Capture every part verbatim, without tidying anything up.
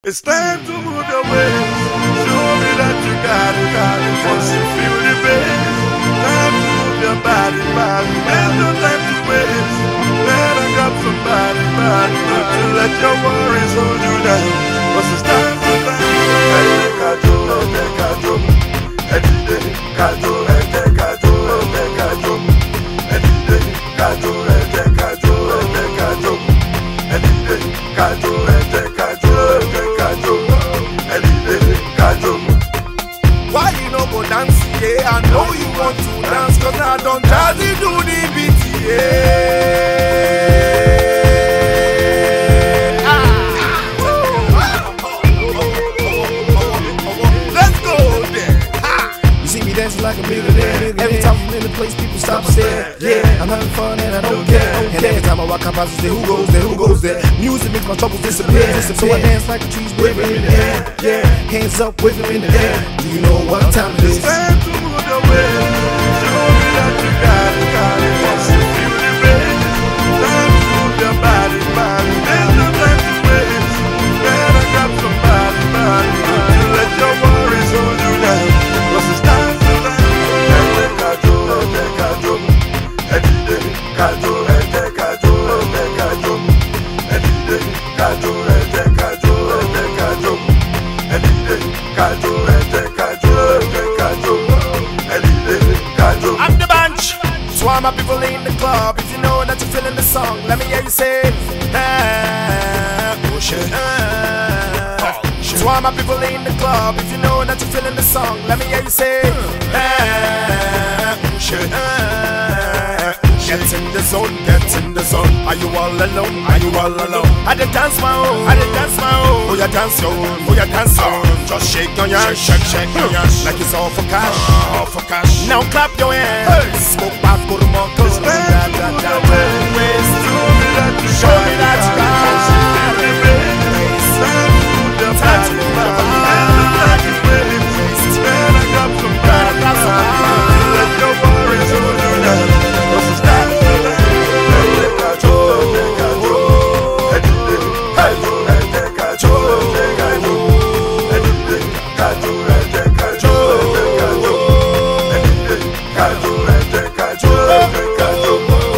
It's time to move your ways. Show me that you got it, got it. Once you feel the bass, time to move your body, body. There's no time to waste. Let her grab somebody, body. Don't you let your worries hold you down. Cause it's time to time. Ete kajo, ete kajo. Ete kajo, ete kajo, ete kajo. Ete kajo, ete kajo, ete kajo. Ete kajo, ete kajo. Why you no go dance? Yeah, I know you want to dance, cause I don't jazzy do the beat, yeah. Ah. Let's go there. Ha. You see me dancing like a millionaire. Every time I'm in the place, people stop and stare. Yeah, I'm having fun and I don't care. And every time I walk up, I say, who goes there, who goes there? Music makes my troubles disappear. So I dance like a tree's waving in the air. Yeah, hands up, waving in the air. Do you know what time it is? It's time to move your way. Show me that you got it, got it. Once you feel the bass, time to move your body, body. There's no time to waste. Better grab somebody, body. Don't you let your worries hold you down. Cause it's time to time. Ete kajo, ete kajo. Ete kajo, ete kajo, ete kajo. Ete kajo, ete kajo, ete kajo. Ete kajo, ete kajo, ete kajo. Ete kajo. I'm the bunch. So all my people in the club, if you know that you're feeling the song, let me hear you say, ah, push it. Ah. So all my people in the club, if you know that you're feeling the song, let me hear you say, ah, push it. Ah. Get in the zone, get in the zone. Are you all alone? Are you all alone? I did dance my own, I did dance my own. Oh, you dance your own, oh, you dance your own. Just shake your ass, shake, shake your ass, like it's all for cash, all for cash. Now clap your hands, go back, go to my It's time to move your ways. Show me that you Show me that you got it. Once you feel the bass, time to move your Time to body, move your body. body. There's no time to waste. Better grab somebody, grab somebody. body. Don't you let your worries hold you down. Cause it's time to time. Ete kajo, ete kajo. Ete kajo, ete kajo, ete kajo. Ete kajo, ete kajo, ete kajo. Ete kajo, ete kajo, ete kajo.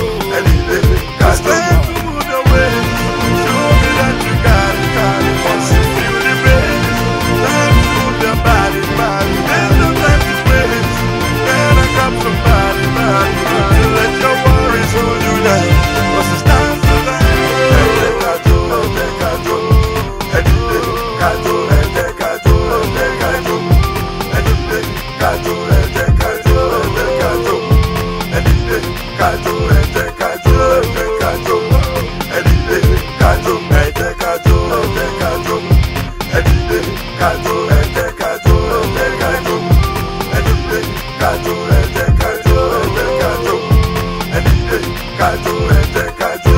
It's time to move your ways. Show me that you got it, got it. Once you feel the bass, time to move your body, body. There's no time to waste. Better grab somebody, body. Don't you let your worries hold you down. Cause it's time to time. Ete kajo, ete kajo. Ete kajo, ete kajo, ete kajo. Ete kajo, ete kajo, ete kajo. Ete kajo, ete kajo, ete kajo. Ete kajo, ete kajo, ete kajo. Ete kajo, ete kajo, ete kajo. Ete kajo, ete kajo, ete kajo. Ete kajo, ete kajo.